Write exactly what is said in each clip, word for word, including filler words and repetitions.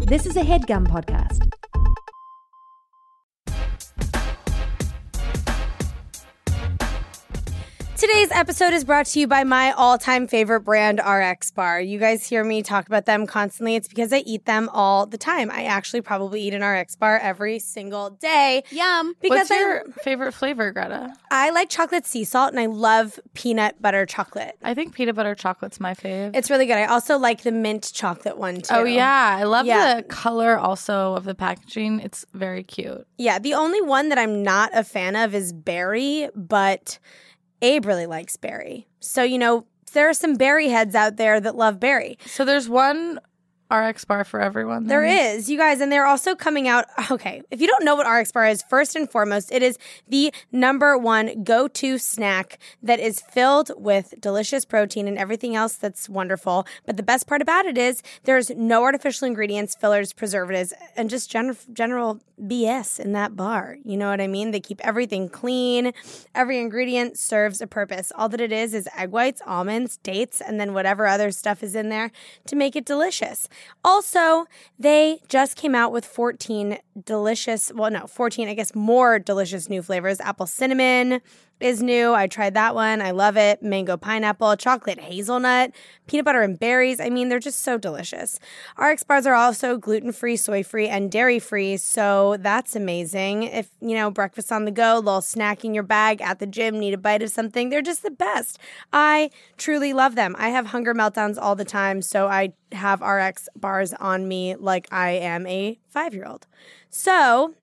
This is a HeadGum podcast. Today's episode is brought to you by my all-time favorite brand, R X Bar. You guys hear me talk about them constantly. It's because I eat them all the time. I actually probably eat an R X Bar every single day. Yum. Because What's your I, favorite flavor, Greta? I like chocolate sea salt, and I love peanut butter chocolate. I think peanut butter chocolate's my fave. It's really good. I also like the mint chocolate one, too. Oh, yeah. I love yeah. the color also of the packaging. It's very cute. Yeah. The only one that I'm not a fan of is berry, but Abe really likes berry. So, you know, there are some berry heads out there that love berry. So there's one R X Bar for everyone. Then. There is, you guys, and they're also coming out. Okay, if you don't know what R X Bar is, first and foremost, it is the number one go-to snack that is filled with delicious protein and everything else that's wonderful. But the best part about it is there's no artificial ingredients, fillers, preservatives, and just gen- general B S in that bar. You know what I mean? They keep everything clean. Every ingredient serves a purpose. All that it is is egg whites, almonds, dates, and then whatever other stuff is in there to make it delicious. Also, they just came out with fourteen delicious, well, no, fourteen, I guess, more delicious new flavors. Apple cinnamon is new. I tried that one. I love it. Mango pineapple, chocolate hazelnut, peanut butter and berries. I mean, they're just so delicious. R X Bars are also gluten-free, soy-free, and dairy-free, so that's amazing. If, you know, breakfast on the go, little snack in your bag at the gym, need a bite of something, they're just the best. I truly love them. I have hunger meltdowns all the time, so I have R X Bars on me like I am a five-year-old. So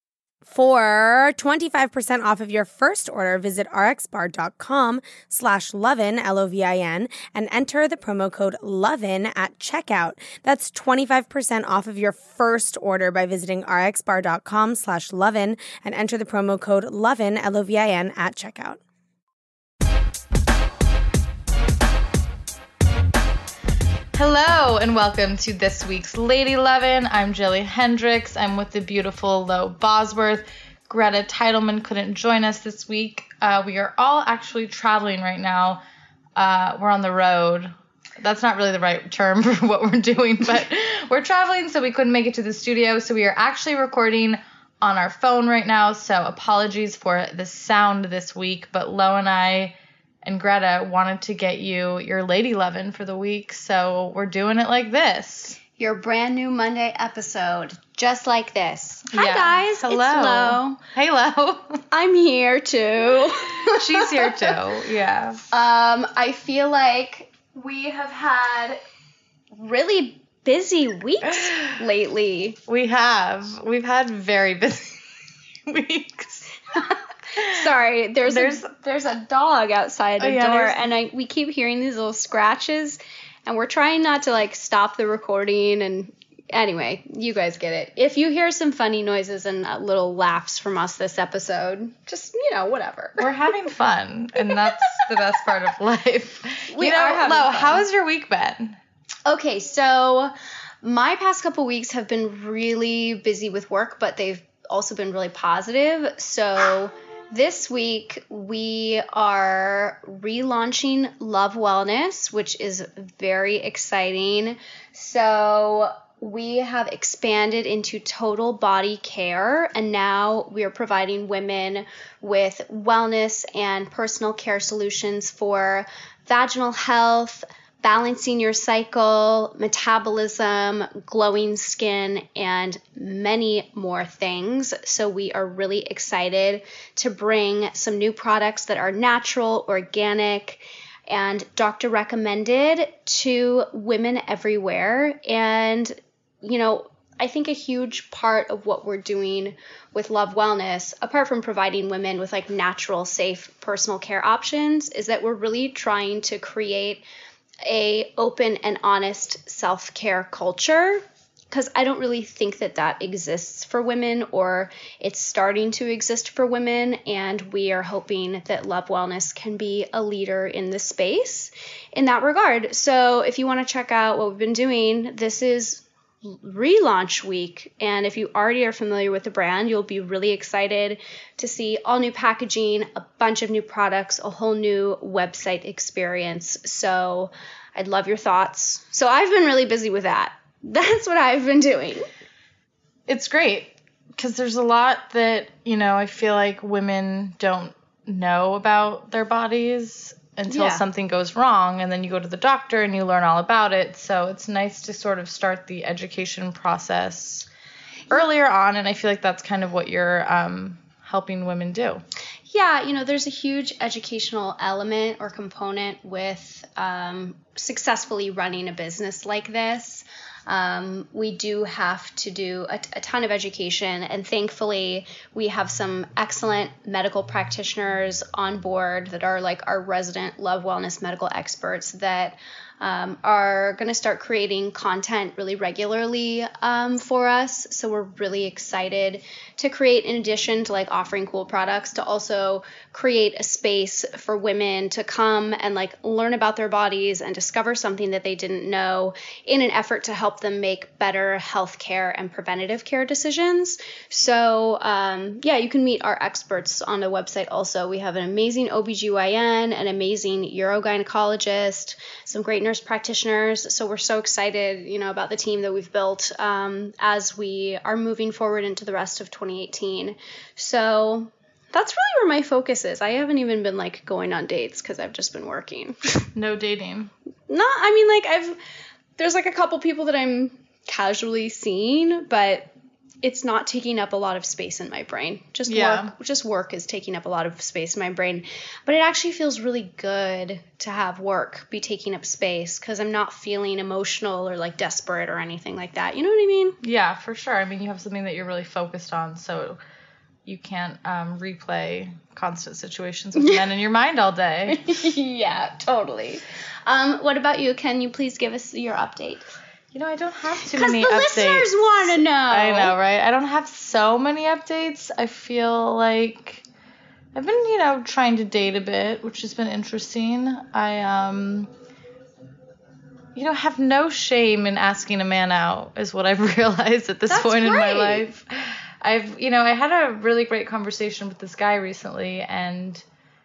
for twenty-five percent off of your first order, visit rxbar.com slash lovin, L O V I N, and enter the promo code lovin at checkout. That's twenty-five percent off of your first order by visiting rxbar.com slash lovin and enter the promo code lovin, L O V I N, at checkout. Hello and welcome to this week's Lady Lovin'. I'm Jilly Hendricks. I'm with the beautiful Lo Bosworth. Greta Titleman couldn't join us this week. Uh, we are all actually traveling right now. Uh, we're on the road. That's not really the right term for what we're doing, but we're traveling, so we couldn't make it to the studio. So we are actually recording on our phone right now. So apologies for the sound this week, but Lo and I and Greta wanted to get you your Lady Lovin' for the week, so we're doing it like this. Your brand new Monday episode, just like this. Hi, yeah. guys. Hello. It's Lo. Hey, Lo. I'm here, too. She's here, too. Yeah. Um, I feel like we have had really busy weeks lately. We have. We've had very busy weeks. Sorry, there's there's a, there's a dog outside the oh, yeah, door, there's... and I we keep hearing these little scratches, and we're trying not to like stop the recording. And anyway, you guys get it. If you hear some funny noises and uh, little laughs from us this episode, just you know whatever. We're having fun, and that's the best part of life. We you know, are having Lo, fun. how's your week been? Okay, so my past couple weeks have been really busy with work, but they've also been really positive. So this week, we are relaunching Love Wellness, which is very exciting. So we have expanded into total body care, and now we are providing women with wellness and personal care solutions for vaginal health, balancing your cycle, metabolism, glowing skin, and many more things. So we are really excited to bring some new products that are natural, organic, and doctor recommended to women everywhere. And, you know, I think a huge part of what we're doing with Love Wellness, apart from providing women with like natural, safe personal care options, is that we're really trying to create a open and honest self-care culture, because I don't really think that that exists for women, or it's starting to exist for women, and we are hoping that Love Wellness can be a leader in the space in that regard. So if you want to check out what we've been doing, this is relaunch week, and if you already are familiar with the brand, you'll be really excited to see all new packaging, a bunch of new products, a whole new website experience. So I'd love your thoughts. So I've been really busy with that. that's what I've been doing. It's great because there's a lot that, you know, I feel like women don't know about their bodies until Yeah. something goes wrong, and then you go to the doctor and you learn all about it. So it's nice to sort of start the education process earlier on, and I feel like that's kind of what you're um, helping women do. Yeah, you know, there's a huge educational element or component with um, successfully running a business like this. Um, we do have to do a, a ton of education, and thankfully we have some excellent medical practitioners on board that are like our resident Love Wellness medical experts that um, are going to start creating content really regularly um, for us. So we're really excited to create, in addition to like offering cool products, to also create a space for women to come and like learn about their bodies and discover something that they didn't know in an effort to help them make better healthcare and preventative care decisions. So um, yeah, you can meet our experts on the website also. We have an amazing O B G Y N, an amazing urogynecologist, some great nurse practitioners. So we're so excited, you know, about the team that we've built um, as we are moving forward into the rest of twenty eighteen. So that's really where my focus is. I haven't even been like going on dates because I've just been working. No dating. Not, I mean, like I've, there's like a couple people that I'm casually seeing, but it's not taking up a lot of space in my brain. Just Yeah. work, just work is taking up a lot of space in my brain. But it actually feels really good to have work be taking up space because I'm not feeling emotional or like desperate or anything like that. You know what I mean? Yeah, for sure. I mean, you have something that you're really focused on, so you can't um, replay constant situations with men in your mind all day. Yeah, totally. Um, what about you? Can you please give us your update? You know, I don't have too Because many the updates. listeners want to know. I know, right? I don't have so many updates. I feel like I've been, you know, trying to date a bit, which has been interesting. I, um, you know, have no shame in asking a man out, is what I've realized at this That's point in my great. life. I've, you know, I had a really great conversation with this guy recently, and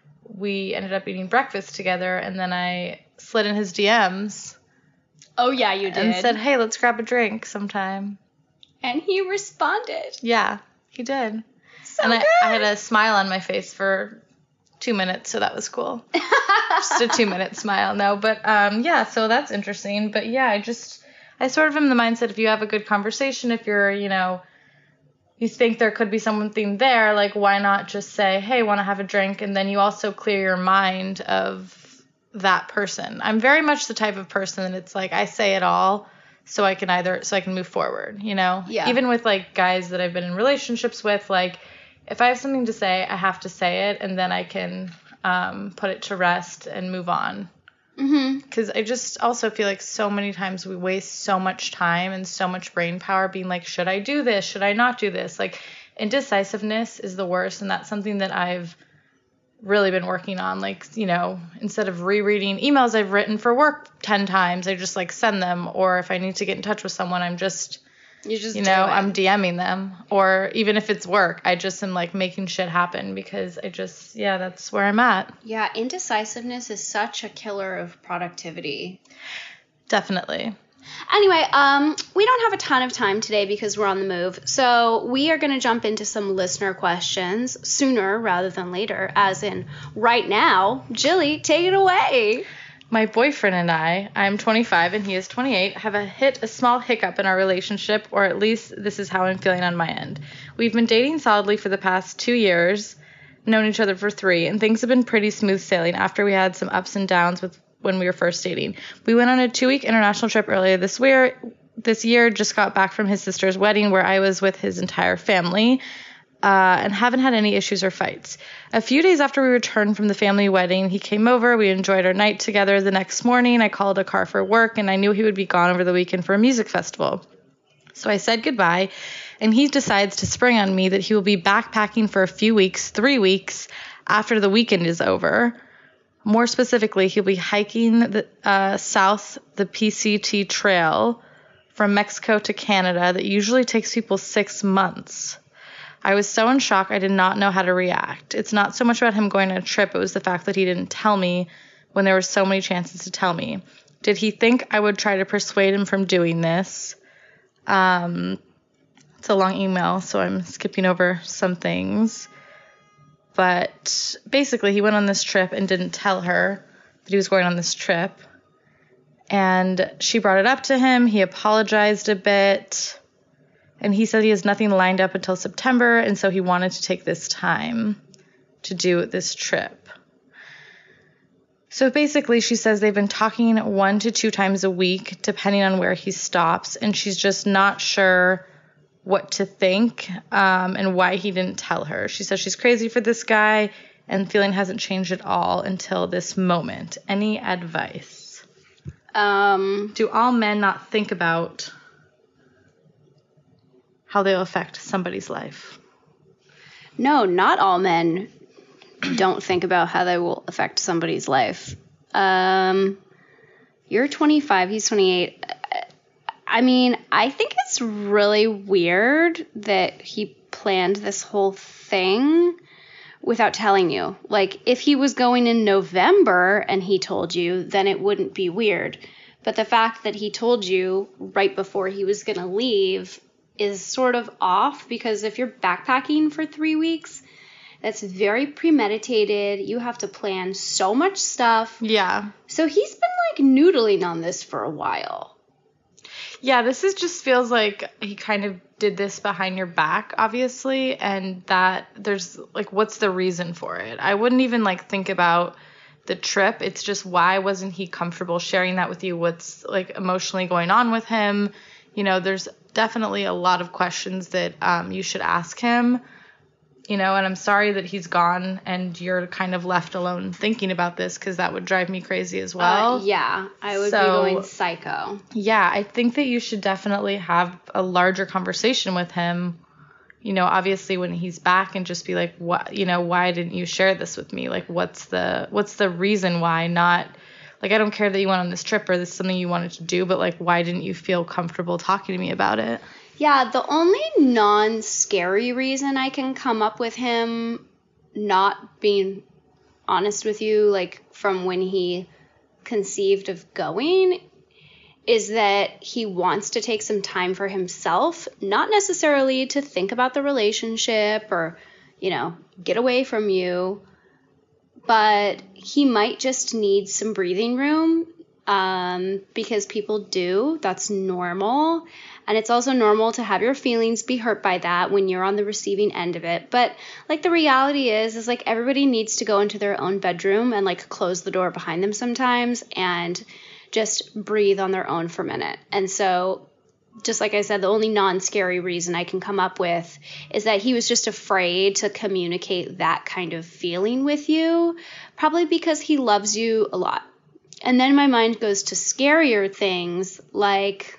we ended up eating breakfast together, and then I slid in his D Ms. Oh, yeah, you did. And said, hey, let's grab a drink sometime. And he responded. Yeah, he did. So and I, good. I had a smile on my face for two minutes, so that was cool. Just a two-minute smile, no. But, um, yeah, so that's interesting. But, yeah, I just, I sort of am in the mindset if you have a good conversation, if you're, you know, you think there could be something there, like, why not just say, hey, want to have a drink? And then you also clear your mind of that person. I'm very much the type of person that it's like I say it all so I can either so I can move forward, you know? Yeah. Even with like guys that I've been in relationships with, like if I have something to say, I have to say it, and then I can um, put it to rest and move on. Mm-hmm. Because I just also feel like so many times we waste so much time and so much brain power being like, should I do this? Should I not do this? Like indecisiveness is the worst, and that's something that I've really been working on. Like, you know, instead of rereading emails I've written for work ten times, I just like send them. Or if I need to get in touch with someone, I'm just, You just you do know, it. I'm DMing them. Or even if it's work, I just am like making shit happen because I just, yeah, that's where I'm at. Yeah, indecisiveness is such a killer of productivity. Definitely. Anyway, um, we don't have a ton of time today because we're on the move. So we are going to jump into some listener questions sooner rather than later, as in right now. Jilly, take it away. My boyfriend and I, I'm twenty-five and he is twenty-eight, have a hit a small hiccup in our relationship, or at least this is how I'm feeling on my end. We've been dating solidly for the past two years, known each other for three, and things have been pretty smooth sailing after we had some ups and downs with when we were first dating. We went on a two-week international trip earlier this year, this year, just got back from his sister's wedding where I was with his entire family, uh, and haven't had any issues or fights. A few days after we returned from the family wedding, he came over. We enjoyed our night together. The next morning, I called a car for work, and I knew he would be gone over the weekend for a music festival. So I said goodbye, and he decides to spring on me that he will be backpacking for a few weeks, three weeks, after the weekend is over. More specifically, he'll be hiking the, uh, south the P C T trail from Mexico to Canada that usually takes people six months. I was so in shock I did not know how to react. It's not so much about him going on a trip, it was the fact that he didn't tell me when there were so many chances to tell me. Did he think I would try to persuade him from doing this? Um, it's a long email, so I'm skipping over some things. But basically, he went on this trip and didn't tell her that he was going on this trip. And she brought it up to him. He apologized a bit. And he said he has nothing lined up until September, and so he wanted to take this time to do this trip. So basically, she says they've been talking one to two times a week, depending on where he stops, and she's just not sure what to think um, and why he didn't tell her. She says she's crazy for this guy, and the feeling hasn't changed at all until this moment. Any advice? Um, Do all men not think about how they'll affect somebody's life? No, not all men don't think about how they will affect somebody's life. Um, you're twenty-five, he's twenty-eight. I mean, I think it's really weird that he planned this whole thing without telling you. Like, if he was going in November and he told you, then it wouldn't be weird. But the fact that he told you right before he was going to leave is sort of off, because if you're backpacking for three weeks, that's very premeditated. You have to plan so much stuff. Yeah. So he's been like noodling on this for a while. Yeah, this is just feels like he kind of did this behind your back, obviously, and that there's like, what's the reason for it? I wouldn't even like think about the trip. It's just, why wasn't he comfortable sharing that with you? What's like emotionally going on with him? You know, there's definitely a lot of questions that um, you should ask him, you know, and I'm sorry that he's gone and you're kind of left alone thinking about this, because that would drive me crazy as well. Uh, yeah, I would So, be going psycho. Yeah, I think that you should definitely have a larger conversation with him, you know, obviously when he's back, and just be like, what, you know, why didn't you share this with me? Like, what's the, what's the reason why? Not, like, I don't care that you went on this trip or this is something you wanted to do, but like, why didn't you feel comfortable talking to me about it? Yeah, the only non-scary reason I can come up with him not being honest with you, like from when he conceived of going, is that he wants to take some time for himself, not necessarily to think about the relationship or, you know, get away from you, but he might just need some breathing room, um, because people do. That's normal. And it's also normal to have your feelings be hurt by that when you're on the receiving end of it. But like, the reality is, is like, everybody needs to go into their own bedroom and like close the door behind them sometimes and just breathe on their own for a minute. And so, just like I said, the only non-scary reason I can come up with is that he was just afraid to communicate that kind of feeling with you, probably because he loves you a lot. And then my mind goes to scarier things, like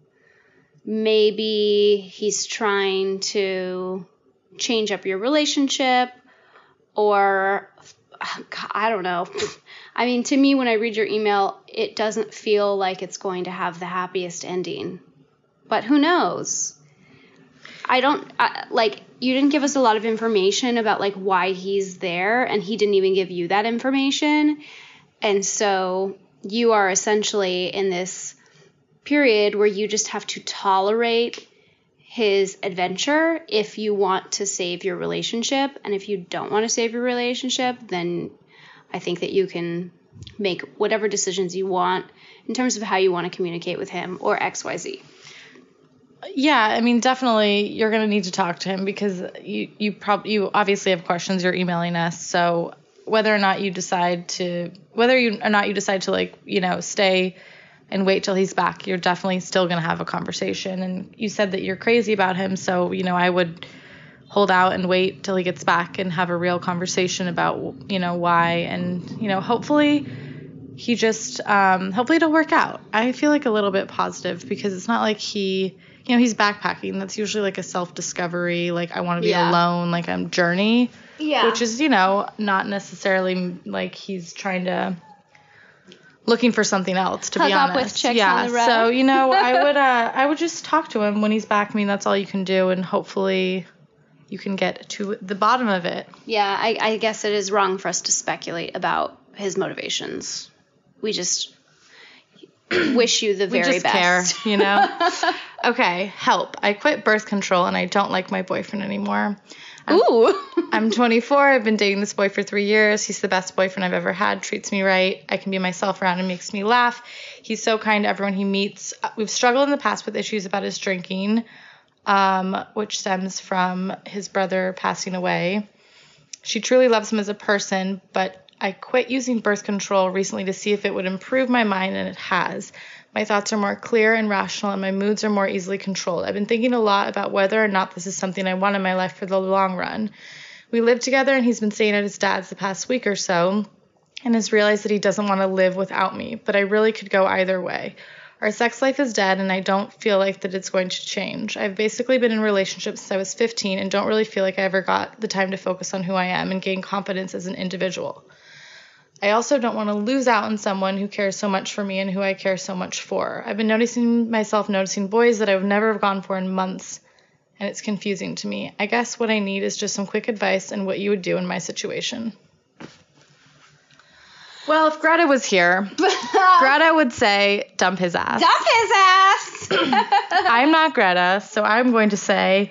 maybe he's trying to change up your relationship, or I don't know. I mean, to me, when I read your email, it doesn't feel like it's going to have the happiest ending. But who knows? I don't, I, like, you didn't give us a lot of information about, like, why he's there, and he didn't even give you that information. And so you are essentially in this period where you just have to tolerate his adventure if you want to save your relationship. And if you don't want to save your relationship, then I think that you can make whatever decisions you want in terms of how you want to communicate with him, or X Y Z. Yeah, I mean, definitely you're going to need to talk to him, because you you probably you obviously have questions. You're emailing us, so whether or not you decide to whether you or not you decide to like you know stay and wait till he's back, you're definitely still going to have a conversation. And you said that you're crazy about him, so you know I would hold out and wait till he gets back and have a real conversation about you know why, and you know hopefully he just um, hopefully it'll work out. I feel like a little bit positive, because it's not like he. You know, he's backpacking. That's usually like a self-discovery, like I want to be yeah. alone, like I'm journey. Yeah. Which is, you know, not necessarily like he's trying to, looking for something else, to Hook be up honest. with chicks yeah. on the road. So, you know, I would, uh, I would just talk to him when he's back. I mean, that's all you can do. And hopefully you can get to the bottom of it. Yeah, I, I guess it is wrong for us to speculate about his motivations. We just... wish you the We very just best. care, you know? Okay, help. I quit birth control and I don't like my boyfriend anymore. I'm, Ooh. I'm twenty-four. I've been dating this boy for three years. He's the best boyfriend I've ever had. Treats me right. I can be myself around and makes me laugh. He's so kind to everyone he meets. We've struggled in the past with issues about his drinking, um, which stems from his brother passing away. She truly loves him as a person, but I quit using birth control recently to see if it would improve my mind, and it has. My thoughts are more clear and rational, and my moods are more easily controlled. I've been thinking a lot about whether or not this is something I want in my life for the long run. We live together, and he's been staying at his dad's the past week or so, and has realized that he doesn't want to live without me, but I really could go either way. Our sex life is dead, and I don't feel like that it's going to change. I've basically been in relationships since I was fifteen and don't really feel like I ever got the time to focus on who I am and gain confidence as an individual. I also don't want to lose out on someone who cares so much for me and who I care so much for. I've been noticing myself noticing boys that I would never have gone for in months, and it's confusing to me. I guess what I need is just some quick advice and what you would do in my situation. Well, if Greta was here, Greta would say, dump his ass. Dump his ass! I'm not Greta, so I'm going to say,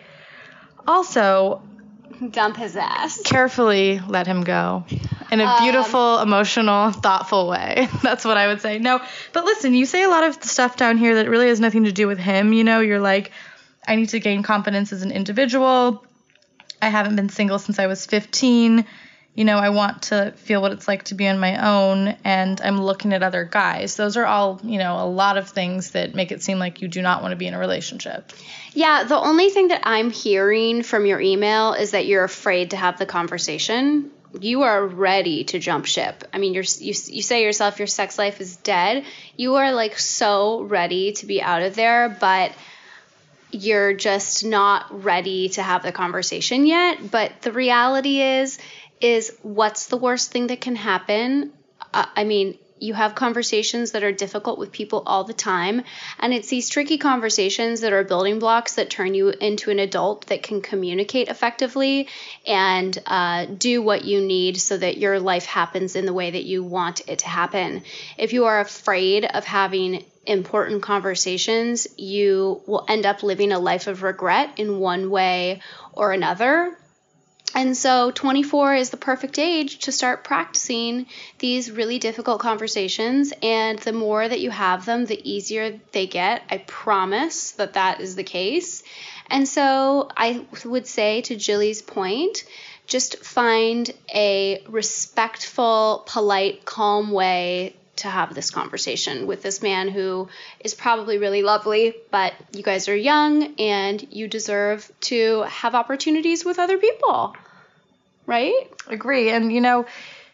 also, Dump his ass. carefully let him go. In a beautiful, um, emotional, thoughtful way. That's what I would say. No, but listen, you say a lot of stuff down here that really has nothing to do with him. You know, you're like, I need to gain confidence as an individual. I haven't been single since I was fifteen. You know, I want to feel what it's like to be on my own, and I'm looking at other guys. Those are all, you know, a lot of things that make it seem like you do not want to be in a relationship. Yeah, the only thing that I'm hearing from your email is that you're afraid to have the conversation. You are ready to jump ship. I mean, you're, you you say yourself your sex life is dead. You are like so ready to be out of there, but you're just not ready to have the conversation yet. But the reality is, is what's the worst thing that can happen? Uh, I mean, you have conversations that are difficult with people all the time, and it's these tricky conversations that are building blocks that turn you into an adult that can communicate effectively and uh, do what you need so that your life happens in the way that you want it to happen. If you are afraid of having important conversations, you will end up living a life of regret in one way or another. And so twenty-four is the perfect age to start practicing these really difficult conversations. And the more that you have them, the easier they get. I promise that that is the case. And so I would say, to Jilly's point, just find a respectful, polite, calm way to have this conversation with this man who is probably really lovely, but you guys are young and you deserve to have opportunities with other people. Right? Agree. And, you know,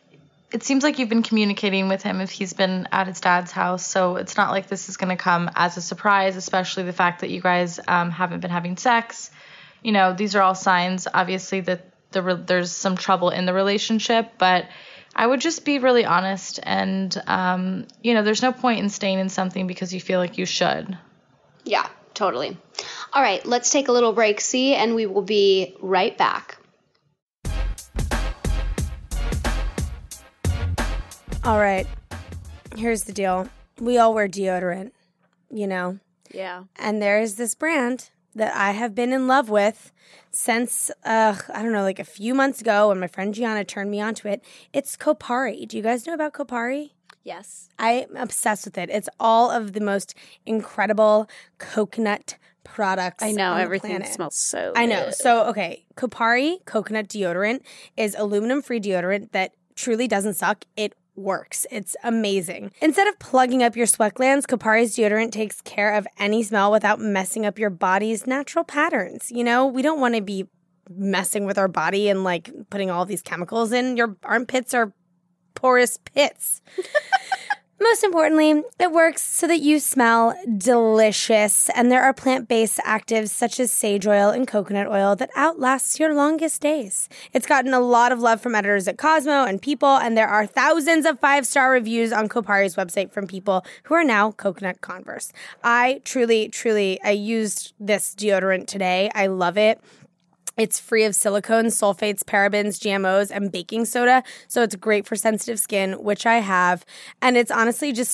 it seems like you've been communicating with him if he's been at his dad's house. So it's not like this is going to come as a surprise, especially the fact that you guys um, haven't been having sex. You know, these are all signs, obviously, that the re- there's some trouble in the relationship. But I would just be really honest. And, um, you know, there's no point in staying in something because you feel like you should. Yeah, totally. All right, let's take a little break, see, and we will be right back. All right, here's the deal. We all wear deodorant, you know? Yeah. And there is this brand that I have been in love with since, uh, I don't know, like a few months ago when my friend Gianna turned me onto it. It's Kopari. Do you guys know about Kopari? Yes. I'm obsessed with it. It's all of the most incredible coconut products. I know, on the everything planet. smells so I know. good. So, okay, Kopari coconut deodorant is aluminum-free deodorant that truly doesn't suck. It works. It's amazing. Instead of plugging up your sweat glands, Kopari's deodorant takes care of any smell without messing up your body's natural patterns. You know, we don't want to be messing with our body and like putting all these chemicals in. Your armpits are porous pits. Most importantly, it works so that you smell delicious, and there are plant-based actives such as sage oil and coconut oil that outlasts your longest days. It's gotten a lot of love from editors at Cosmo and People, and there are thousands of five-star reviews on Kopari's website from people who are now coconut converse. I truly, truly, I used this deodorant today. I love it. It's free of silicones, sulfates, parabens, G M Os, and baking soda, so it's great for sensitive skin, which I have. And it's honestly just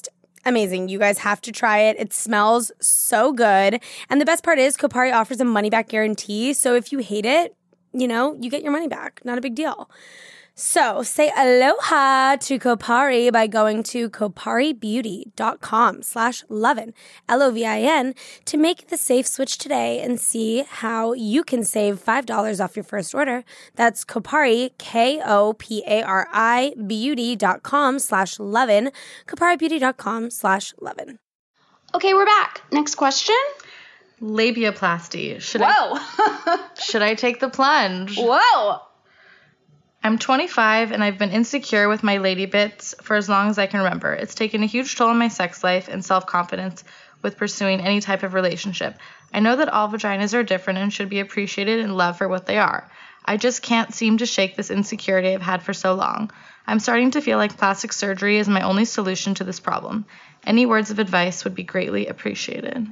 amazing. You guys have to try it. It smells so good. And the best part is Kopari offers a money-back guarantee. So if you hate it, you know, you get your money back. Not a big deal. So say aloha to Kopari by going to koparibeauty.com slash lovin, L O V I N, to make the safe switch today and see how you can save five dollars off your first order. That's Kopari, K O P A R I, beauty.com slash lovin, koparibeauty.com slash lovin. Okay, we're back. Next question. Labiaplasty. Should Whoa. I, should I take the plunge? Whoa. I'm twenty-five and I've been insecure with my lady bits for as long as I can remember. It's taken a huge toll on my sex life and self-confidence with pursuing any type of relationship. I know that all vaginas are different and should be appreciated and loved for what they are. I just can't seem to shake this insecurity I've had for so long. I'm starting to feel like plastic surgery is my only solution to this problem. Any words of advice would be greatly appreciated.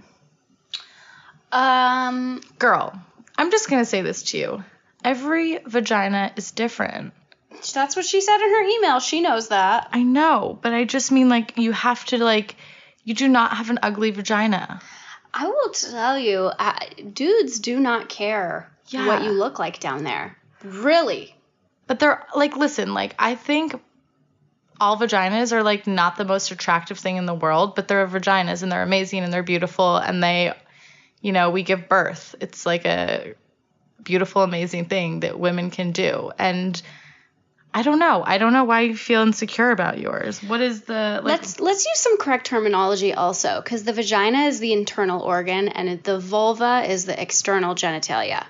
Um, Girl, I'm just going to say this to you. Every vagina is different. That's what she said in her email. She knows that. I know, but I just mean, like, you have to, like, you do not have an ugly vagina. I will tell you, uh, dudes do not care Yeah. what you look like down there. Really. But they're, like, listen, like, I think all vaginas are, like, not the most attractive thing in the world, but they're vaginas, and they're amazing, and they're beautiful, and they, you know, we give birth. It's, like, a beautiful, amazing thing that women can do. And I don't know. I don't know why you feel insecure about yours. What is the... Like, let's let's use some correct terminology also, because the vagina is the internal organ and the vulva is the external genitalia.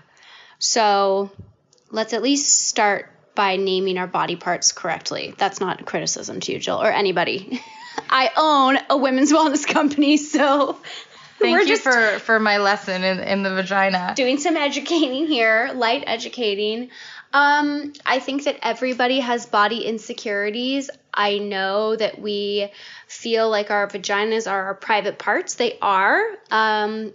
So let's at least start by naming our body parts correctly. That's not a criticism to you, Jill, or anybody. I own a women's wellness company, so... Thank We're you just for, for my lesson in, in the vagina. doing some educating here, light educating. Um, I think that everybody has body insecurities. I know that we feel like our vaginas are our private parts. They are. Um,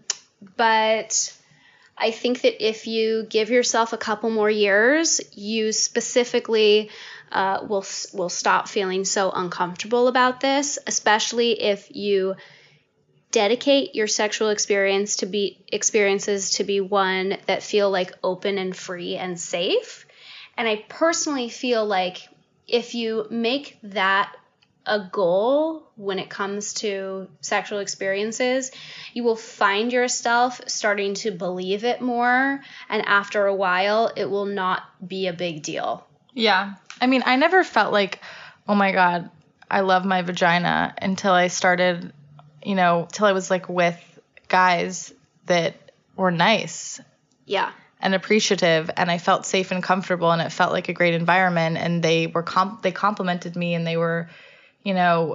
but I think that if you give yourself a couple more years, you specifically uh, will will stop feeling so uncomfortable about this, especially if you dedicate your sexual experience to be experiences to be one that feel like open and free and safe. And I personally feel like if you make that a goal when it comes to sexual experiences, you will find yourself starting to believe it more. And after a while, it will not be a big deal. Yeah. I mean, I never felt like, oh my God, I love my vagina until I started, you know, till I was like with guys that were nice. Yeah. And appreciative, and I felt safe and comfortable, and it felt like a great environment, and they were comp- they complimented me, and they were, you know,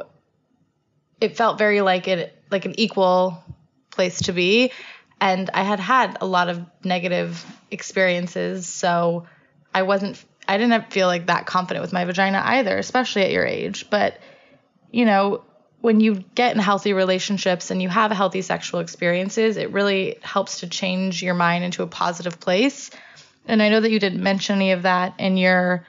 it felt very like it like an equal place to be. And I had had a lot of negative experiences, so I wasn't I didn't feel like that confident with my vagina either, especially at your age. But, you know, when you get in healthy relationships and you have healthy sexual experiences, it really helps to change your mind into a positive place. And I know that you didn't mention any of that in your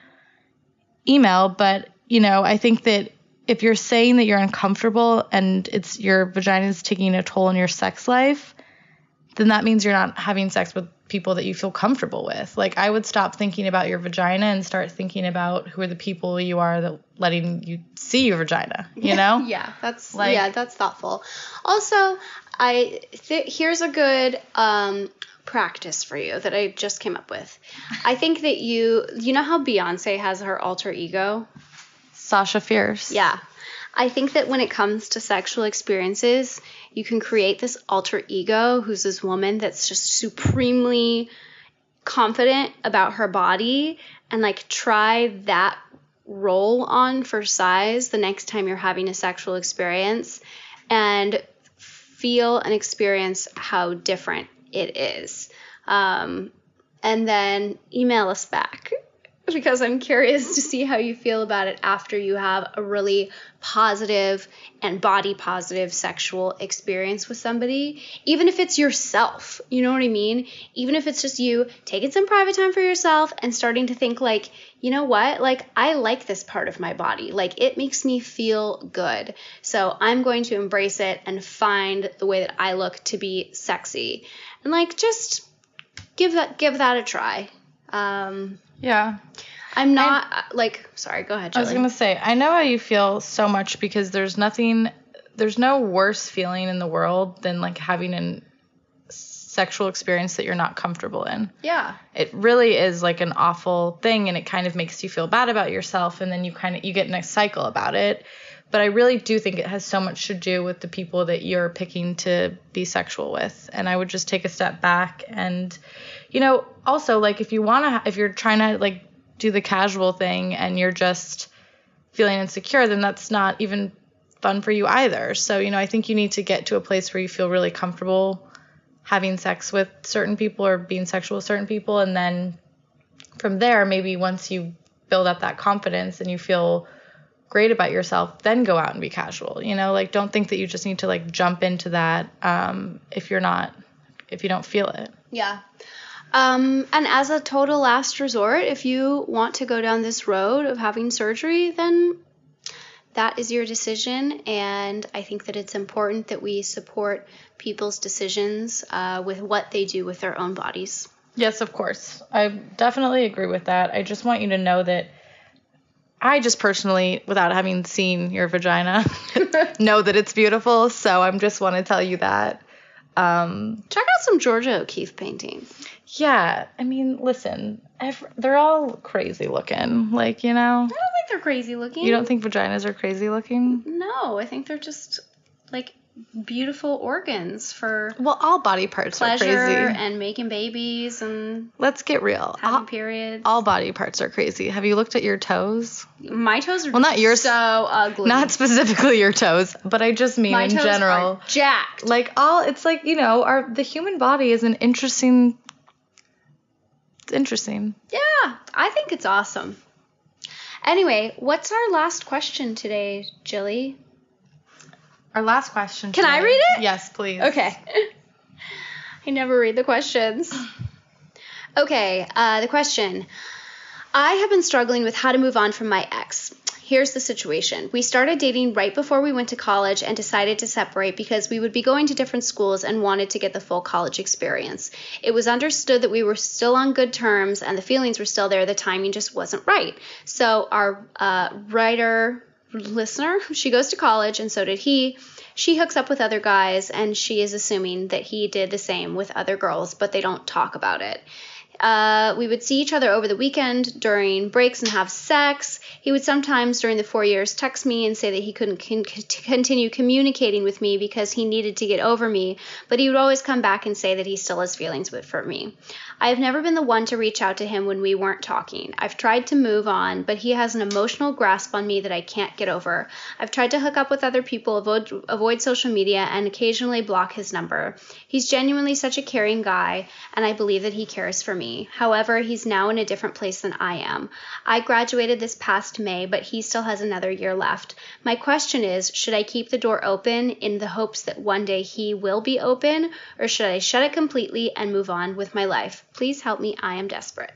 email, but, you know, I think that if you're saying that you're uncomfortable and it's your vagina is taking a toll on your sex life, then that means you're not having sex with people that you feel comfortable with. Like, I would stop thinking about your vagina and start thinking about who are the people you are that letting you see your vagina, you know? Yeah, that's Like- yeah, that's thoughtful. Also, I th- here's a good um, practice for you that I just came up with. I think that you you know how Beyonce has her alter ego? Sasha Fierce. Yeah. I think that when it comes to sexual experiences, you can create this alter ego who's this woman that's just supremely confident about her body, and like try that role on for size the next time you're having a sexual experience and feel and experience how different it is. Um, and then email us back because I'm curious to see how you feel about it after you have a really positive and body positive sexual experience with somebody, even if it's yourself, you know what I mean? Even if it's just you taking some private time for yourself and starting to think like, you know what, like I like this part of my body, like it makes me feel good. So I'm going to embrace it and find the way that I look to be sexy, and like just give that give that a try. Um, Yeah. I'm not I, like, sorry, go ahead, Julie. I was going to say, I know how you feel so much because there's nothing, there's no worse feeling in the world than like having a sexual experience that you're not comfortable in. Yeah. It really is like an awful thing, and it kind of makes you feel bad about yourself, and then you kind of, you get in a cycle about it. But I really do think it has so much to do with the people that you're picking to be sexual with. And I would just take a step back and, you know, also like if you want to, if you're trying to like do the casual thing and you're just feeling insecure, then that's not even fun for you either. So, you know, I think you need to get to a place where you feel really comfortable having sex with certain people or being sexual with certain people. And then from there, maybe once you build up that confidence and you feel great about yourself, then go out and be casual. You know, like don't think that you just need to like jump into that um, if you're not, if you don't feel it. Yeah. Um, and as a total last resort, if you want to go down this road of having surgery, then that is your decision. And I think that it's important that we support people's decisions uh, with what they do with their own bodies. Yes, of course. I definitely agree with that. I just want you to know that I just personally, without having seen your vagina, know that it's beautiful. So I just want to tell you that. Um, Check out some Georgia O'Keeffe paintings. Yeah. I mean, listen, every, they're all crazy looking. Like, you know. I don't think they're crazy looking. You don't think vaginas are crazy looking? No, I think they're just like beautiful organs for well, all body parts pleasure are crazy. And making babies and let's get real. Having all, periods. All body parts are crazy. Have you looked at your toes? My toes are well, not yours, so ugly. Not specifically your toes, but I just mean My in toes general. Are jacked. Like all, it's like, you know, our the human body is an interesting. It's interesting. Yeah, I think it's awesome. Anyway, what's our last question today, Jilly? Our last question. Can today. I read it? Yes, please. Okay. I never read the questions. Okay, uh, the question. I have been struggling with how to move on from my ex. Here's the situation. We started dating right before we went to college and decided to separate because we would be going to different schools and wanted to get the full college experience. It was understood that we were still on good terms and the feelings were still there. The timing just wasn't right. So our uh, writer... listener, she goes to college and so did he. She hooks up with other guys and she is assuming that he did the same with other girls, but they don't talk about it. Uh, we would see each other over the weekend during breaks and have sex. He would sometimes during the four years text me and say that he couldn't con- continue communicating with me because he needed to get over me, but he would always come back and say that he still has feelings for me. I have never been the one to reach out to him when we weren't talking. I've tried to move on, but he has an emotional grasp on me that I can't get over. I've tried to hook up with other people, avoid, avoid social media, and occasionally block his number. He's genuinely such a caring guy, and I believe that he cares for me. However, he's now in a different place than I am. I graduated this past May, but he still has another year left. My question is, should I keep the door open in the hopes that one day he will be open, or should I shut it completely and move on with my life? Please help me. I am desperate.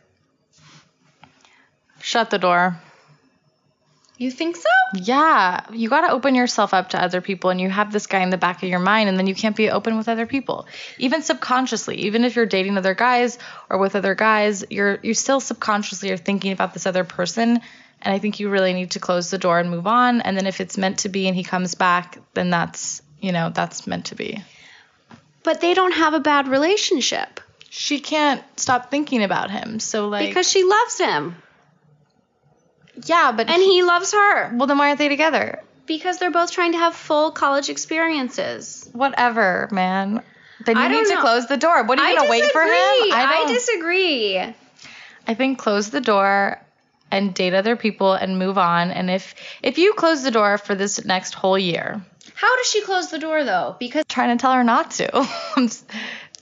Shut the door. You think so? Yeah. You got to open yourself up to other people, and you have this guy in the back of your mind, and then you can't be open with other people. Even subconsciously, even if you're dating other guys or with other guys, you're you still subconsciously are thinking about this other person, and I think you really need to close the door and move on. And then if it's meant to be and he comes back, then that's, you know, that's meant to be. But they don't have a bad relationship. She can't stop thinking about him. So like because she loves him. Yeah, but and he, he loves her. Well, then why aren't they together? Because they're both trying to have full college experiences. Whatever, man. Then you I need don't to know. close the door. What are you going to wait for him? I, I disagree. I think close the door and date other people and move on. And if if you close the door for this next whole year. How does she close the door, though? Because I'm trying to tell her not to.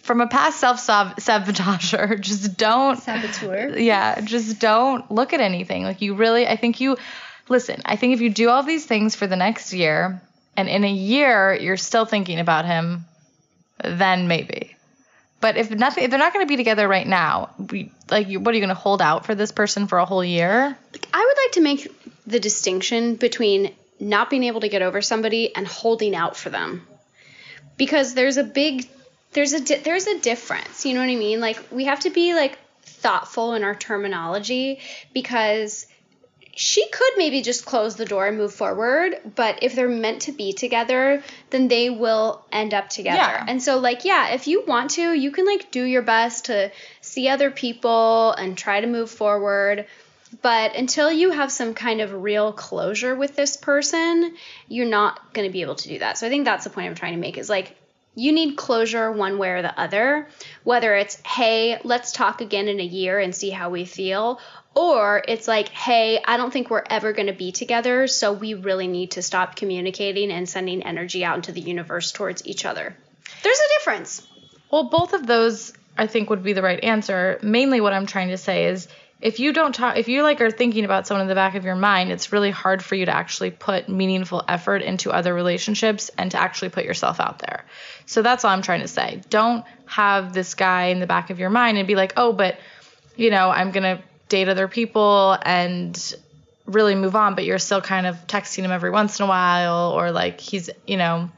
from a past self-sabotager, just don't. Saboteur. Yeah, just don't look at anything. Like you really, I think you, listen, I think if you do all these things for the next year, and in a year you're still thinking about him, then maybe. But if nothing, if they're not going to be together right now, we, like, you, what are you going to hold out for this person for a whole year? I would like to make the distinction between not being able to get over somebody and holding out for them, because there's a big, there's a di- there's a difference. You know what I mean? Like we have to be like thoughtful in our terminology, because she could maybe just close the door and move forward, but if they're meant to be together, then they will end up together. Yeah. And so, like, yeah, if you want to, you can, like, do your best to see other people and try to move forward. But until you have some kind of real closure with this person, you're not going to be able to do that. So I think that's the point I'm trying to make is, like, you need closure one way or the other, whether it's, hey, let's talk again in a year and see how we feel, or it's like, hey, I don't think we're ever going to be together, so we really need to stop communicating and sending energy out into the universe towards each other. There's a difference. Well, both of those, I think, would be the right answer. Mainly what I'm trying to say is if you don't talk, if you like are thinking about someone in the back of your mind, it's really hard for you to actually put meaningful effort into other relationships and to actually put yourself out there. So that's all I'm trying to say. Don't have this guy in the back of your mind and be like, oh, but, you know, I'm going to date other people and really move on, but you're still kind of texting him every once in a while, or like he's, you know,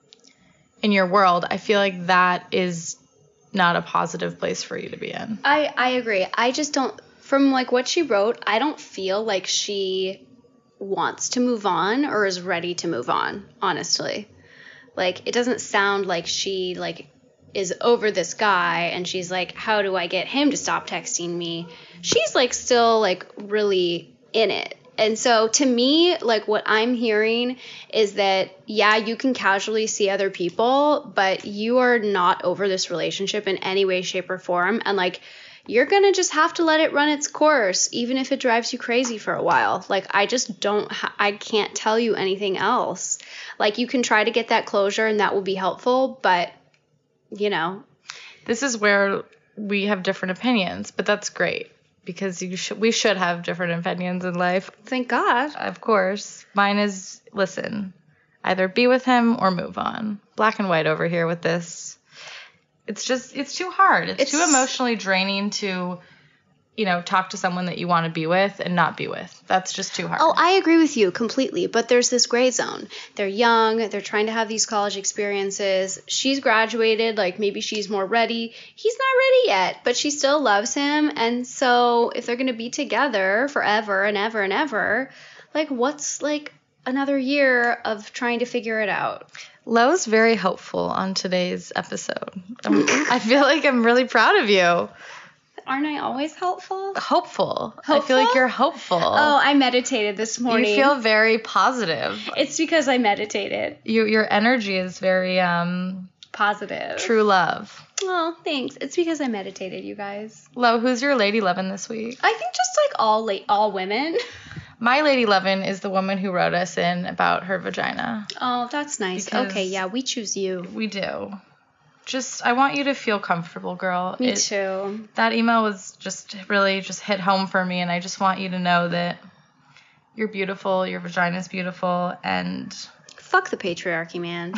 in your world. I feel like that is not a positive place for you to be in. I, I agree. I just don't, from like what she wrote, I don't feel like she wants to move on or is ready to move on, honestly. Like, it doesn't sound like she like is over this guy and she's like, how do I get him to stop texting me? She's like still like really in it. And so to me, like what I'm hearing is that, yeah, you can casually see other people, but you are not over this relationship in any way, shape, or form. And like, you're going to just have to let it run its course, even if it drives you crazy for a while. Like, I just don't, ha- I can't tell you anything else. Like, you can try to get that closure and that will be helpful, but, you know. This is where we have different opinions, but that's great. Because you should, we should have different opinions in life. Thank God. Of course. Mine is, listen, either be with him or move on. Black and white over here with this. It's just, it's too hard. It's, it's too emotionally draining to, you know, talk to someone that you want to be with and not be with. That's just too hard. Oh, I agree with you completely. But there's this gray zone. They're young. They're trying to have these college experiences. She's graduated. Like, maybe she's more ready. He's not ready yet, but she still loves him. And so if they're going to be together forever and ever and ever, like, what's, like, another year of trying to figure it out? Lo's very hopeful on today's episode. I feel like I'm really proud of you. Aren't I always helpful? Hopeful. Hopeful? I feel like you're hopeful. Oh, I meditated this morning. You feel very positive. It's because I meditated. You, your energy is very um positive. True love. Oh, thanks. It's because I meditated, you guys. Lo, who's your Lady Lovin' this week? I think just like all la- all women. My Lady Lovin' is the woman who wrote us in about her vagina. Oh, that's nice. Because okay, yeah, we choose you. We do. Just, I want you to feel comfortable, girl. Me it, too. That email was just really just hit home for me, and I just want you to know that you're beautiful, your vagina's beautiful, and... Fuck the patriarchy, man.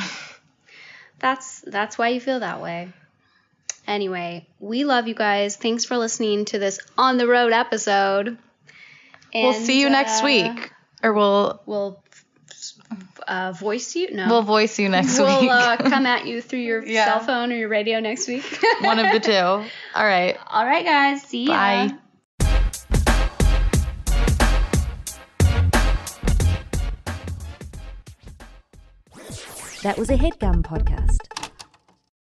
that's that's why you feel that way. Anyway, we love you guys. Thanks for listening to this on the road episode. And, we'll see you uh, next week. Or we'll... We'll... Uh, voice you? No. We'll voice you next we'll, week. We'll uh, come at you through your yeah. cell phone or your radio next week. One of the two. All right. All right, guys. See ya. Bye. That was a HeadGum podcast.